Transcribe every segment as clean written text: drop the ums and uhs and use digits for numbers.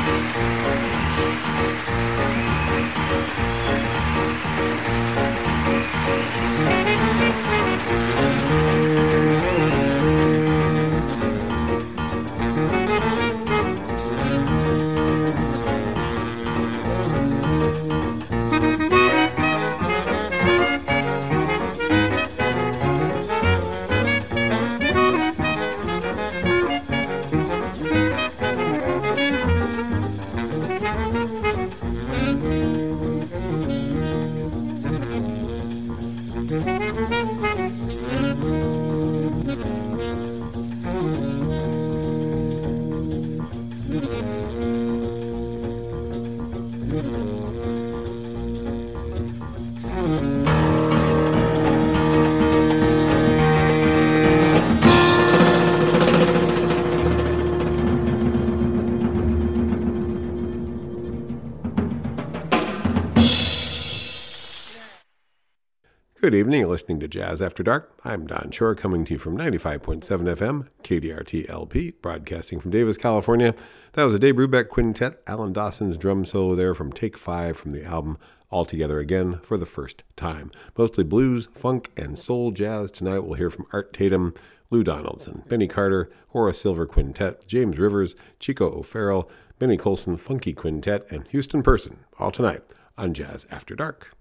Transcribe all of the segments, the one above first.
Good evening. You're listening to Jazz After Dark. I'm Don Shore, coming to you from 95.7 FM, KDRT LP, broadcasting from Davis, California. That was a Dave Brubeck Quintet, Alan Dawson's drum solo there from Take 5 from the album All Together Again for the First Time. Mostly blues, funk, and soul jazz. Tonight we'll hear from Art Tatum, Lou Donaldson, Benny Carter, Horace Silver Quintet, James Rivers, Chico O'Farrell, Benny Colson Funky Quintet, and Houston Person, all tonight on Jazz After Dark.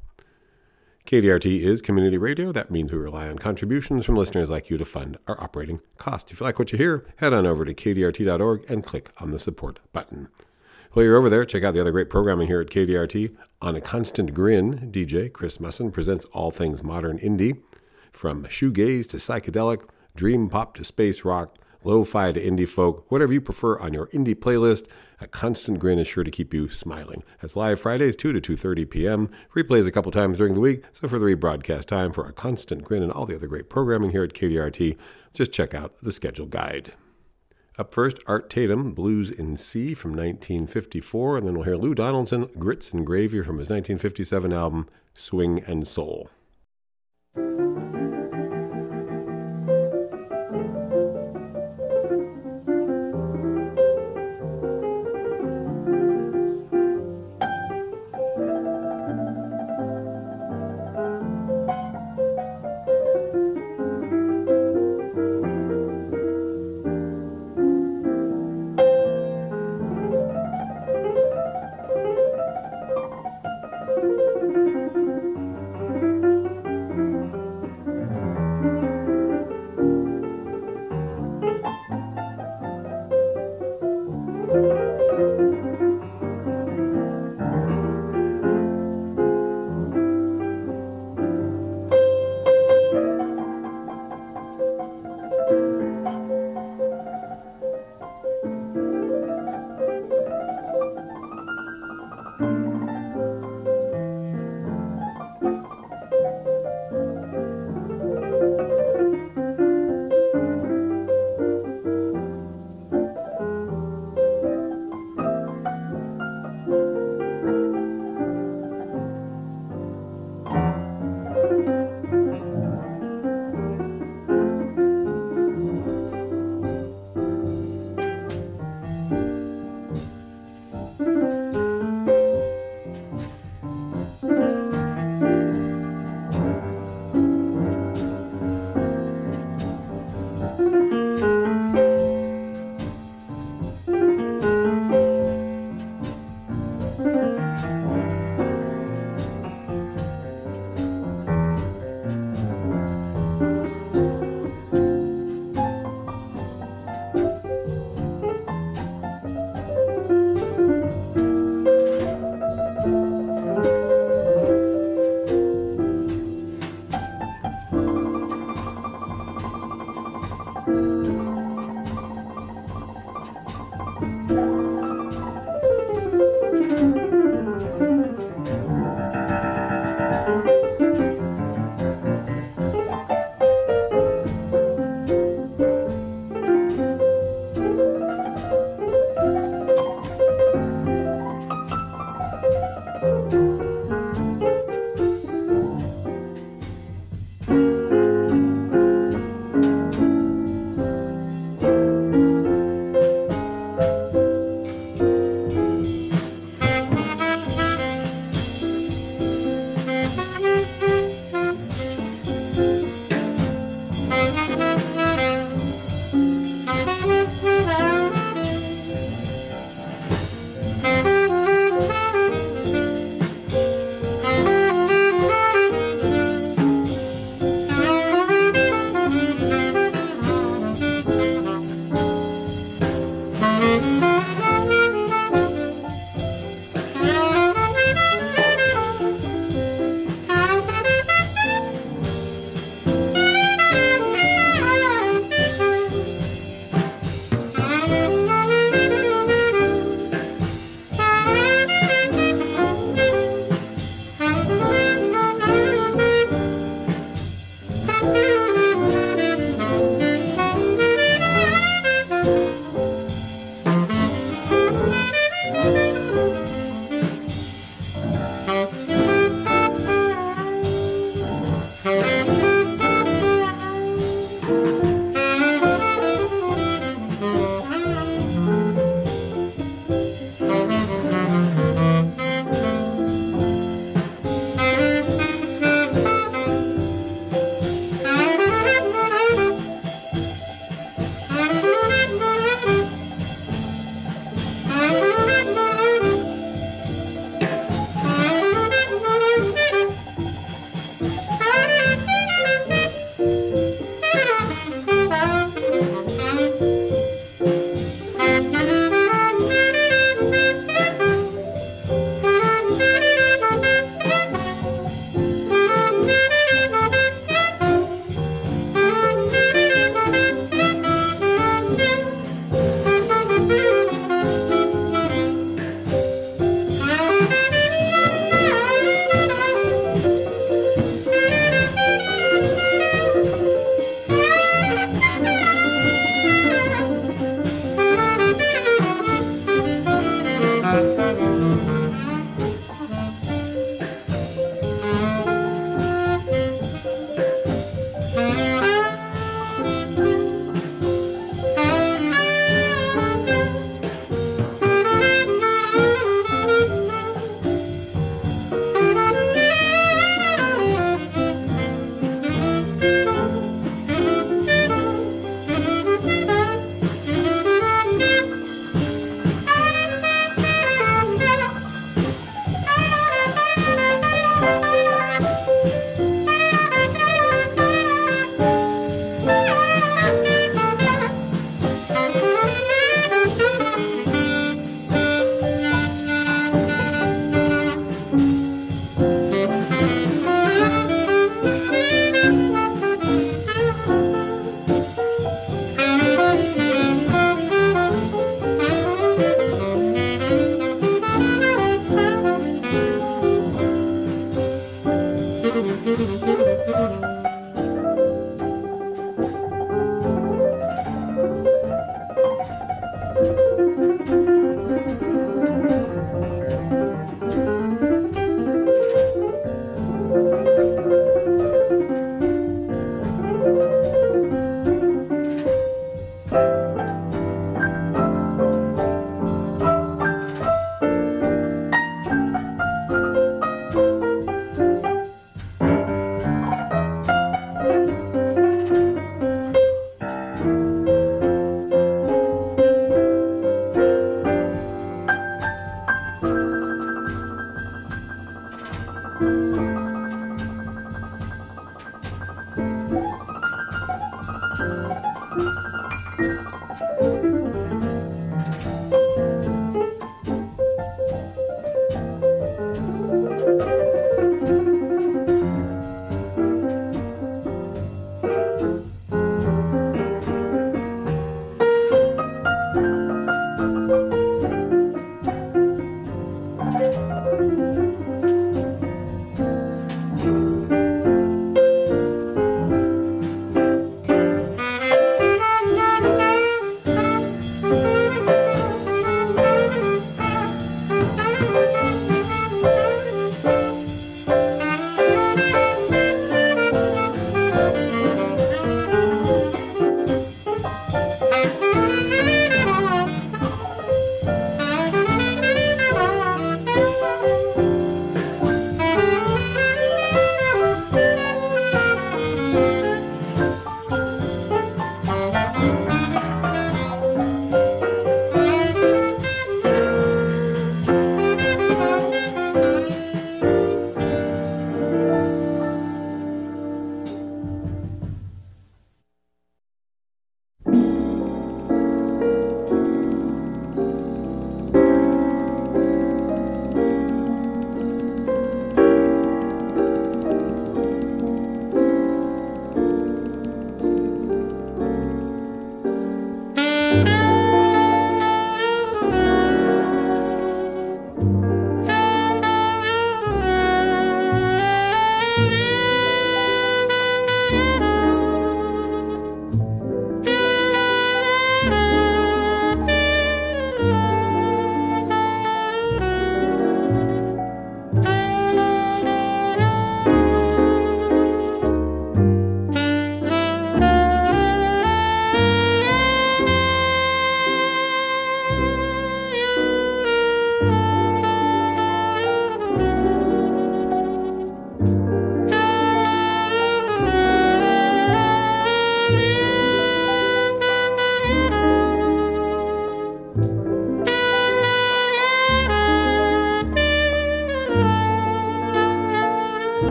KDRT is community radio. That means we rely on contributions from listeners like you to fund our operating costs. If you like what you hear, head on over to kdrt.org and click on the support button. While you're over there, check out the other great programming here at KDRT. On a Constant Grin, DJ Chris Musson presents all things modern indie, from shoegaze to psychedelic, dream pop to space rock, lo-fi to indie folk, whatever you prefer on your indie playlist. A Constant Grin is sure to keep you smiling. That's live Fridays, 2 to 2:30 p.m. Replays a couple times during the week, so for the rebroadcast time for A Constant Grin and all the other great programming here at KDRT, just check out the schedule guide. Up first, Art Tatum, Blues in C from 1954, and then we'll hear Lou Donaldson, Grits and Gravy from his 1957 album, Swing and Soul.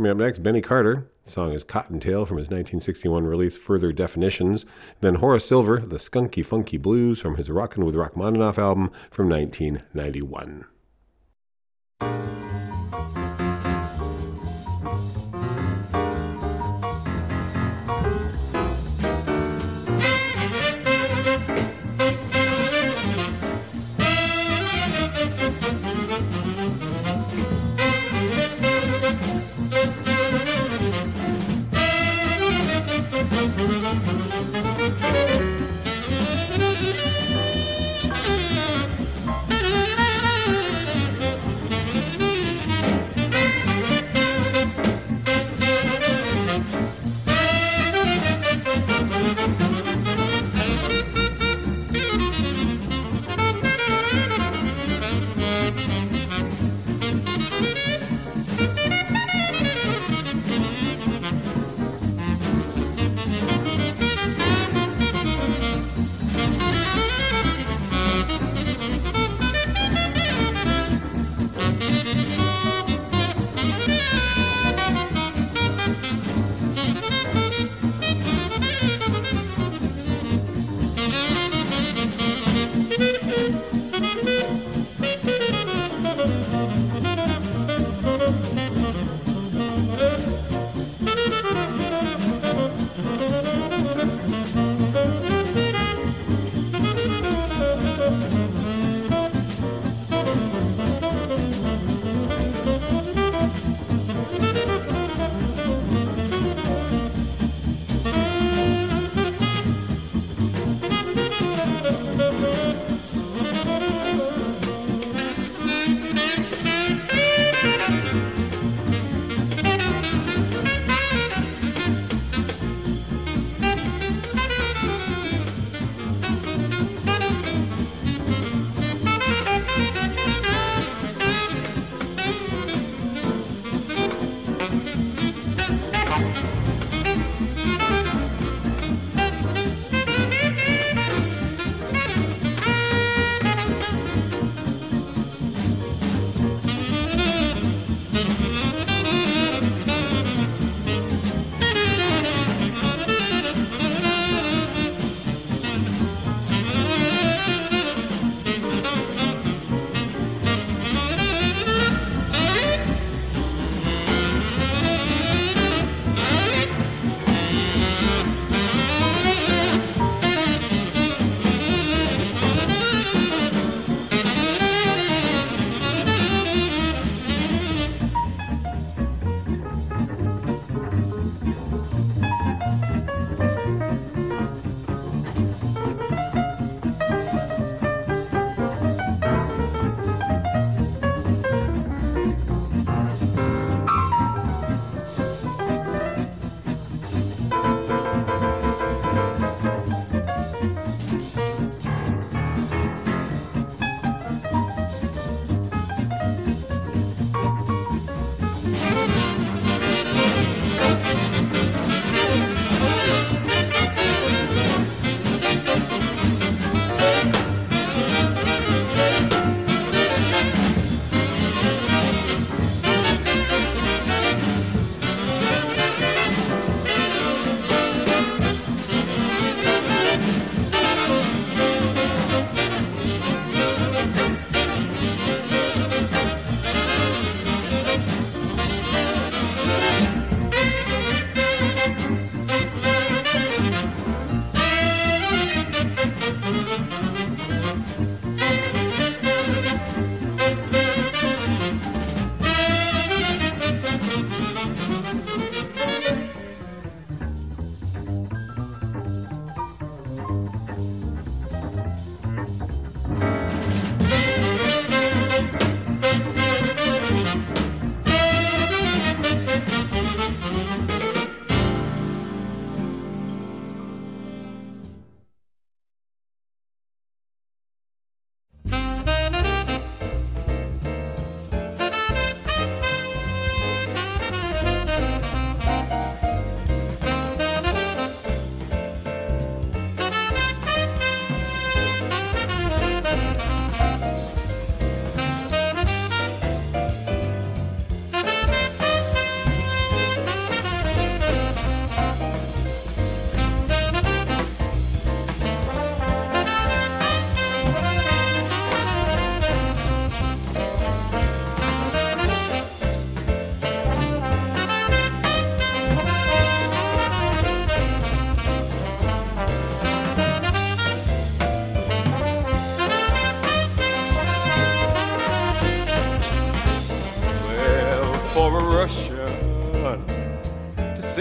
Coming up next, Benny Carter. The song is Cottontail from his 1961 release Further Definitions. Then Horace Silver, The Skunky Funky Blues from his Rockin' with Rachmaninoff album from 1991.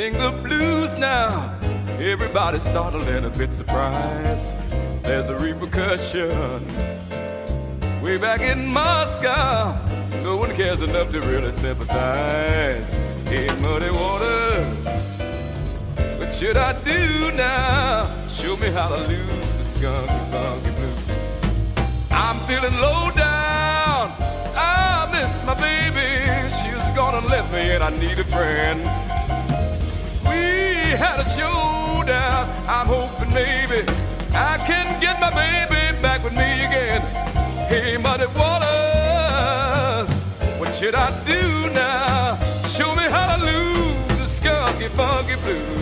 sing the blues now. Everybody's startled and a bit surprised. There's a repercussion way back in Moscow. No one cares enough to really sympathize. Hey, muddy waters, what should I do now? Show me how to lose the skunky funky blues. I'm feeling low down, I miss my baby. She's gone and left me and I need a friend. We had a showdown, I'm hoping maybe I can get my baby back with me again. Hey, muddy waters, what should I do now? Show me how to lose the skunky funky blues.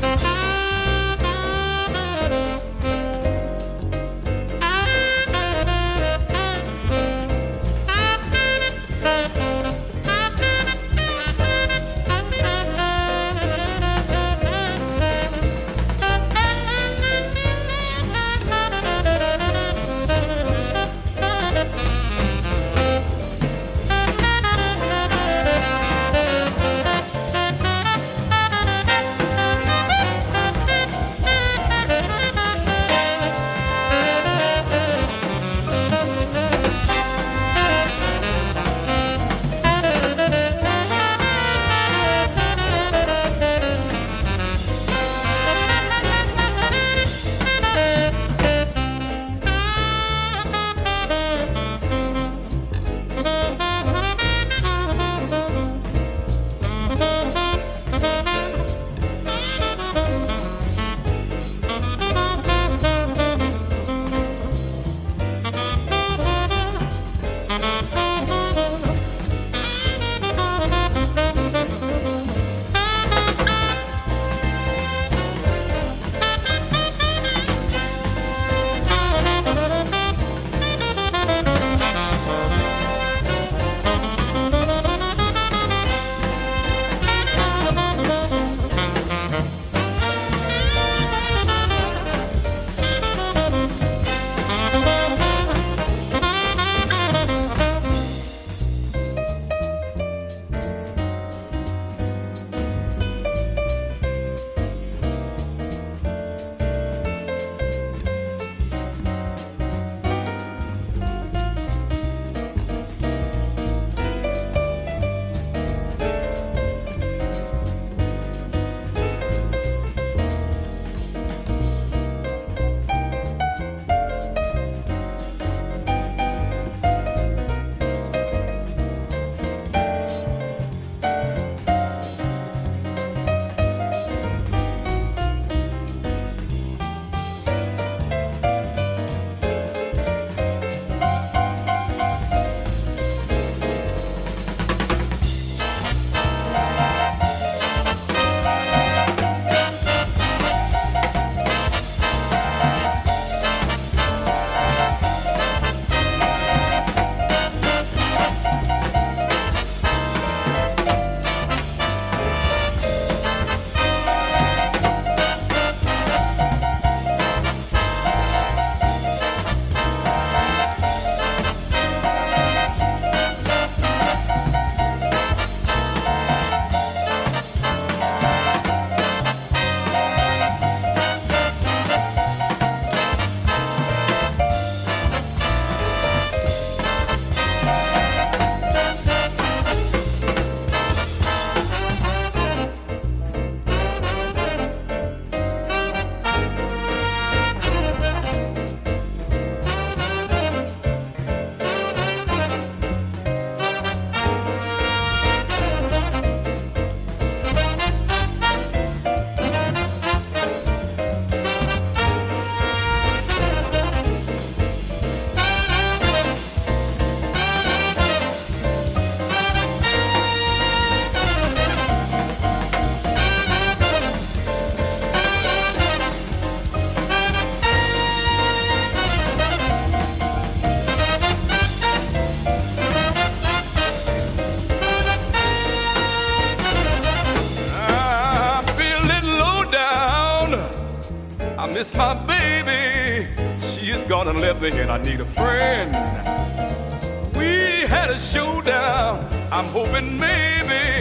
miss my baby. She is gone and left me and I need a friend. We had a showdown. I'm hoping maybe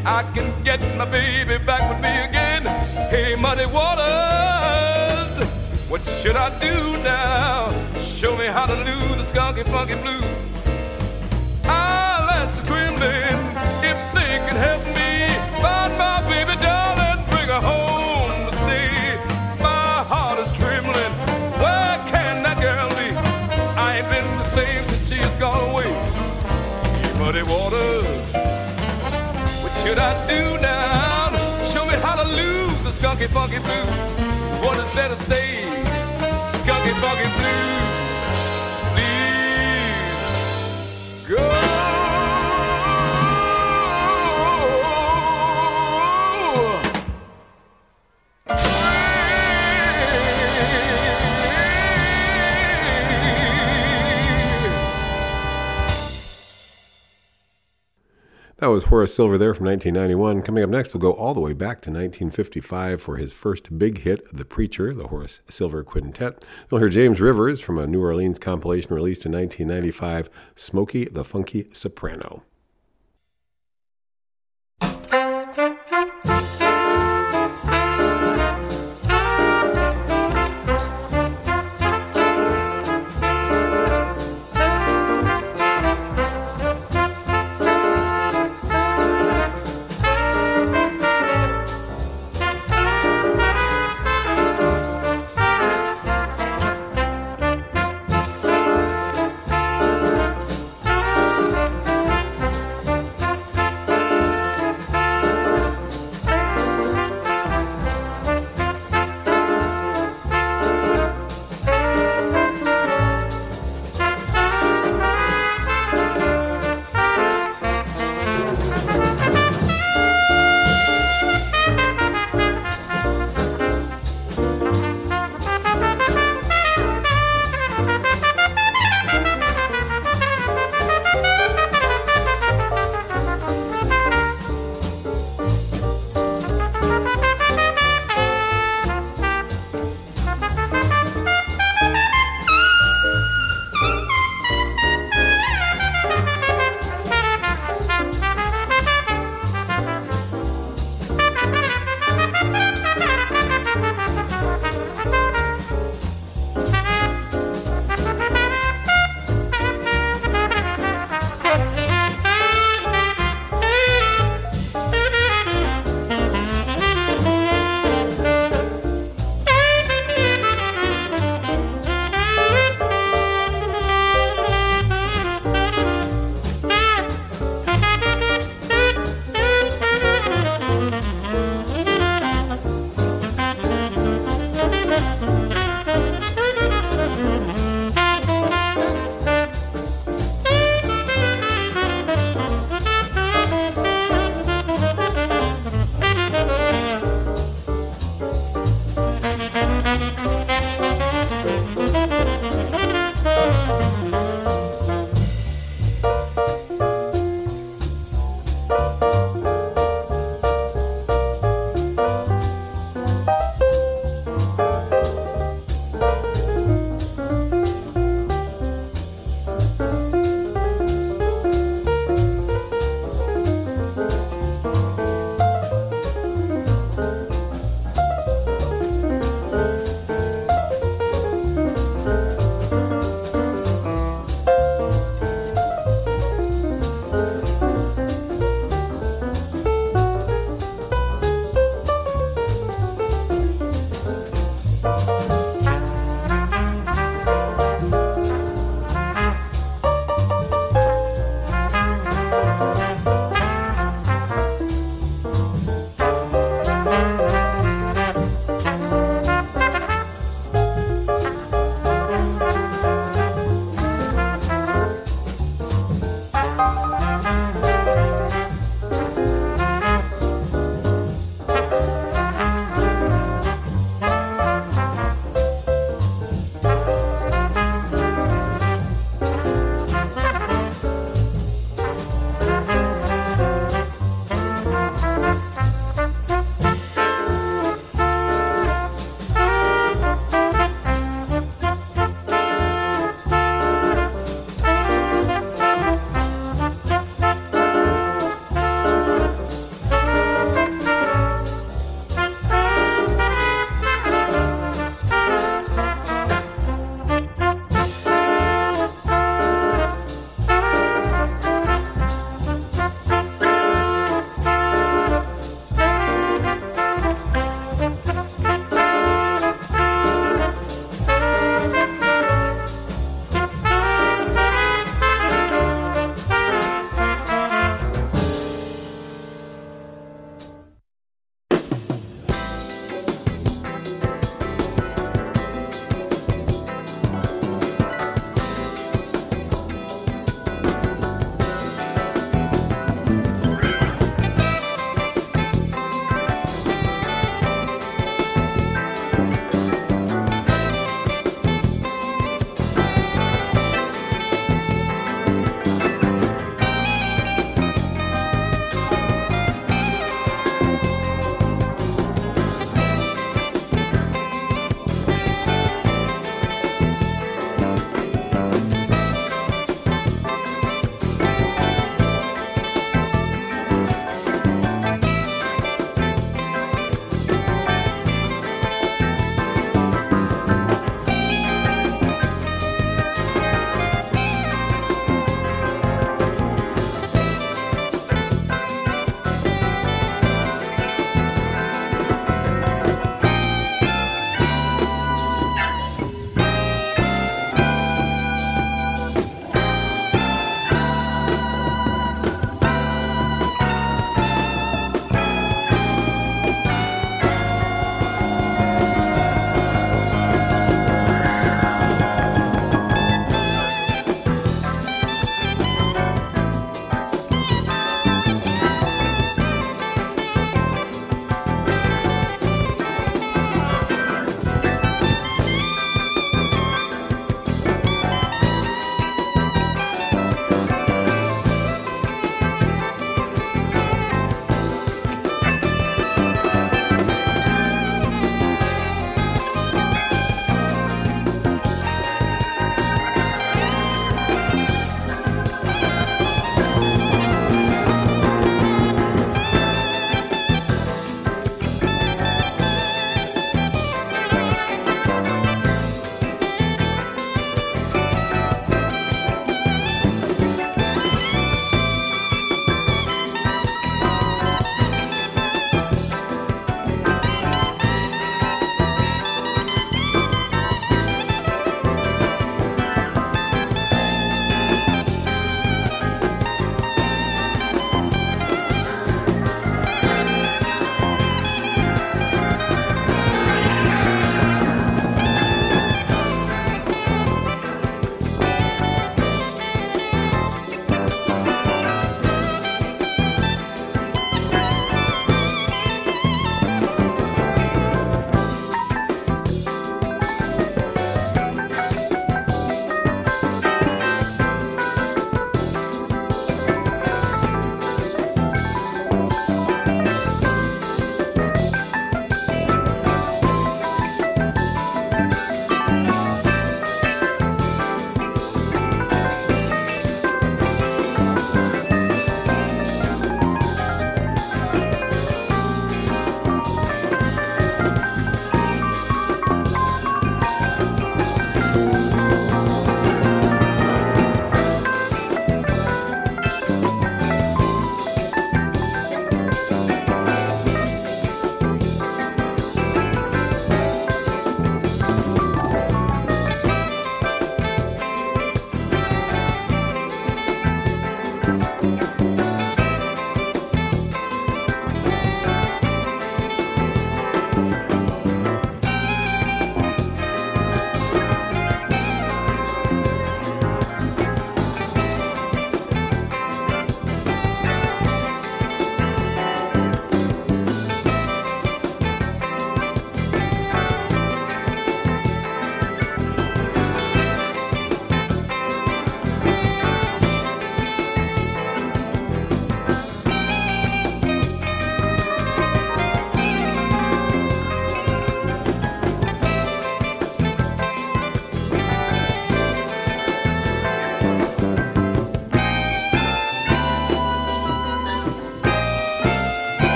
I can get my baby back with me again. Hey, Muddy Waters, what should I do now? Show me how to do the skunky funky blues. I'll ask the Kremlin if they can help me find my baby doll and bring her home to stay. My heart is trembling. Where can that girl be? I ain't been the same since she has gone away. Hey, Muddy Waters, what should I do now? Show me how to lose the skunky funky blues. What is there to say? Skunky funky blues, please go. That was Horace Silver there from 1991. Coming up next, we'll go all the way back to 1955 for his first big hit, The Preacher, the Horace Silver Quintet. You'll hear James Rivers from a New Orleans compilation released in 1995, Smokey the Funky Soprano.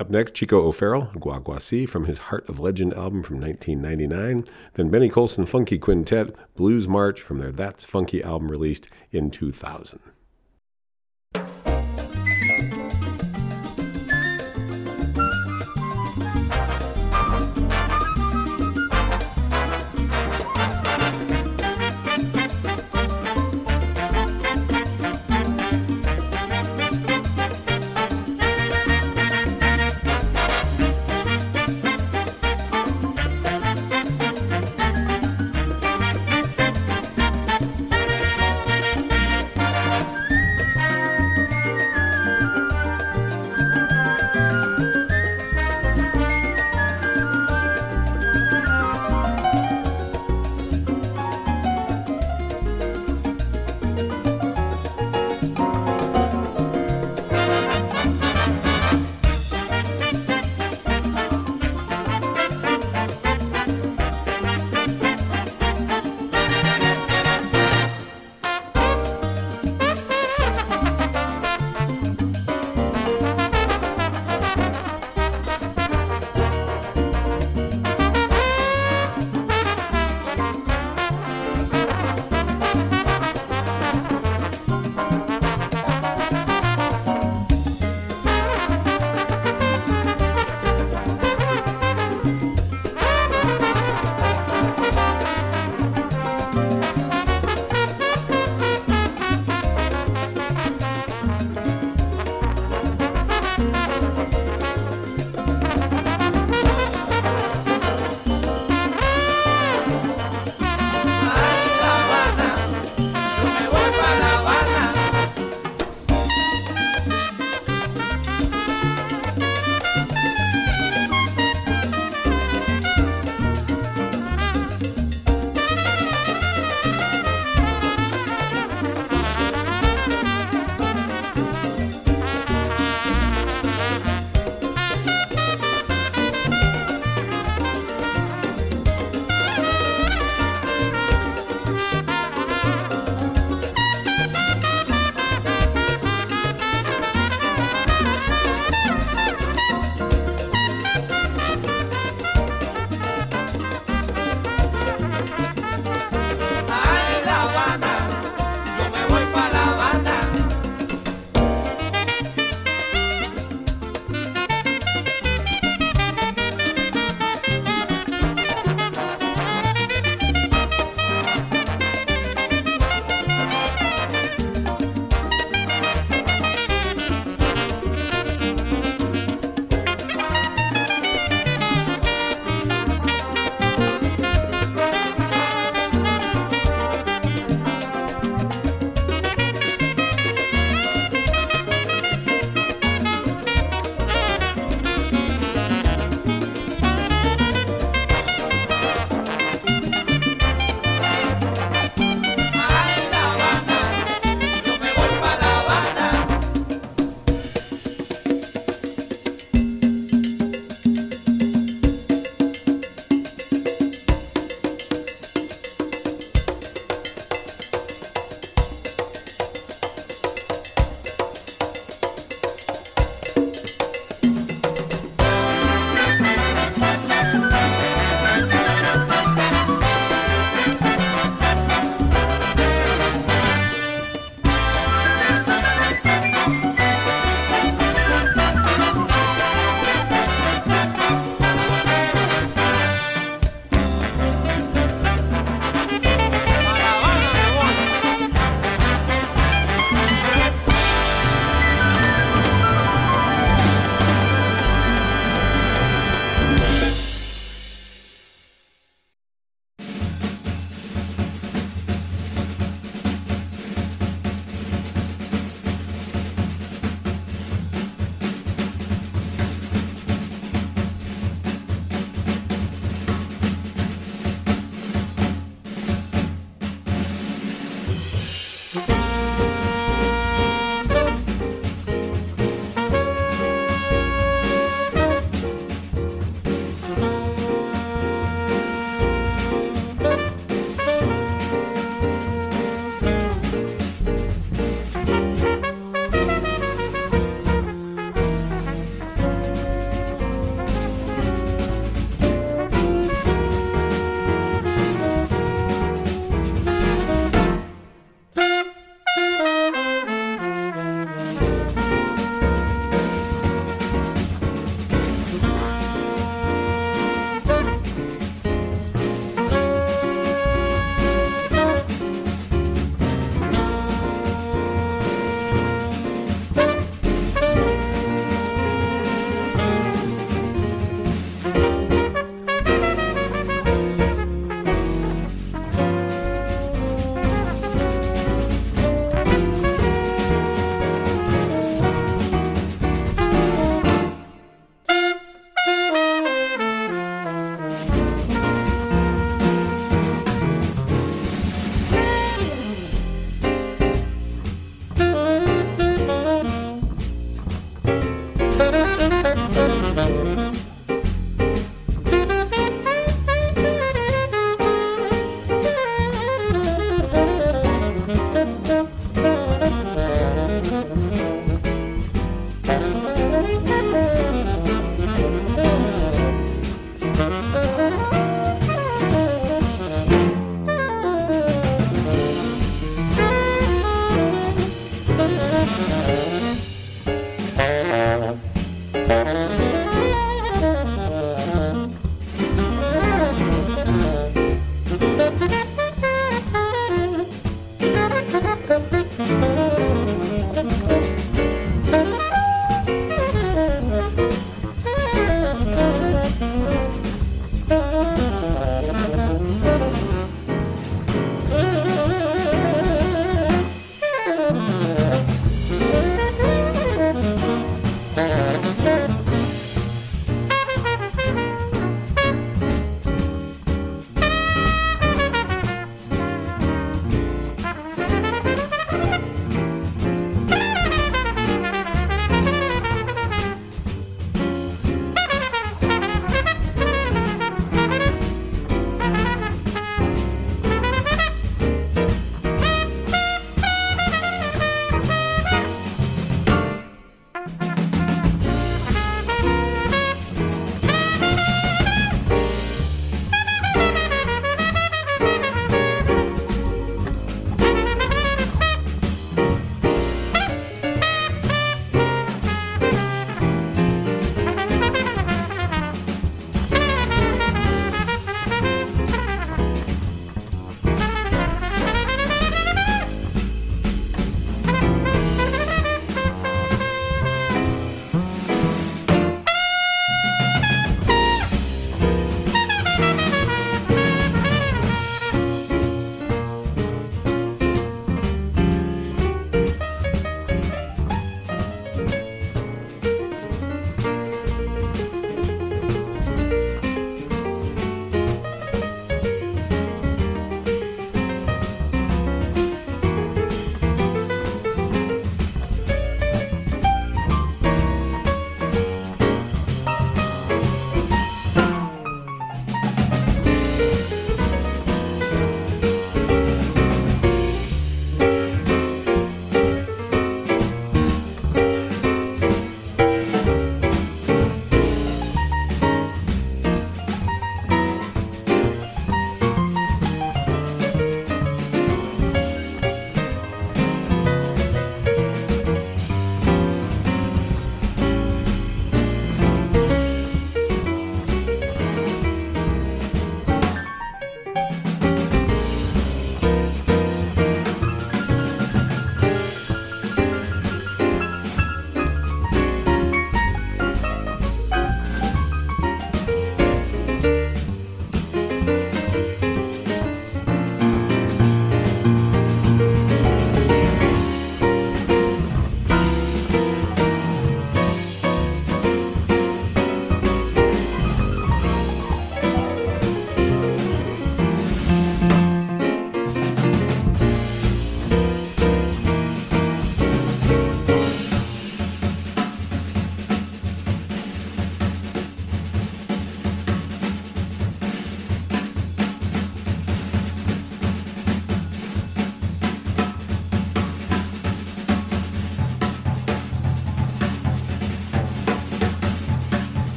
Up next, Chico O'Farrell, Guaguasi, from his Heart of Legend album from 1999. Then Benny Colson Funky Quintet, Blues March, from their That's Funky album released in 2000.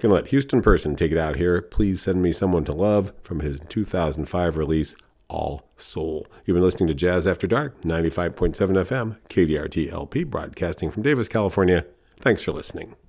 Gonna let Houston Person take it out here. Please Send Me Someone to Love from his 2005 release, All Soul. You've been listening to Jazz After Dark, 95.7 FM, KDRT LP, broadcasting from Davis, California. Thanks for listening.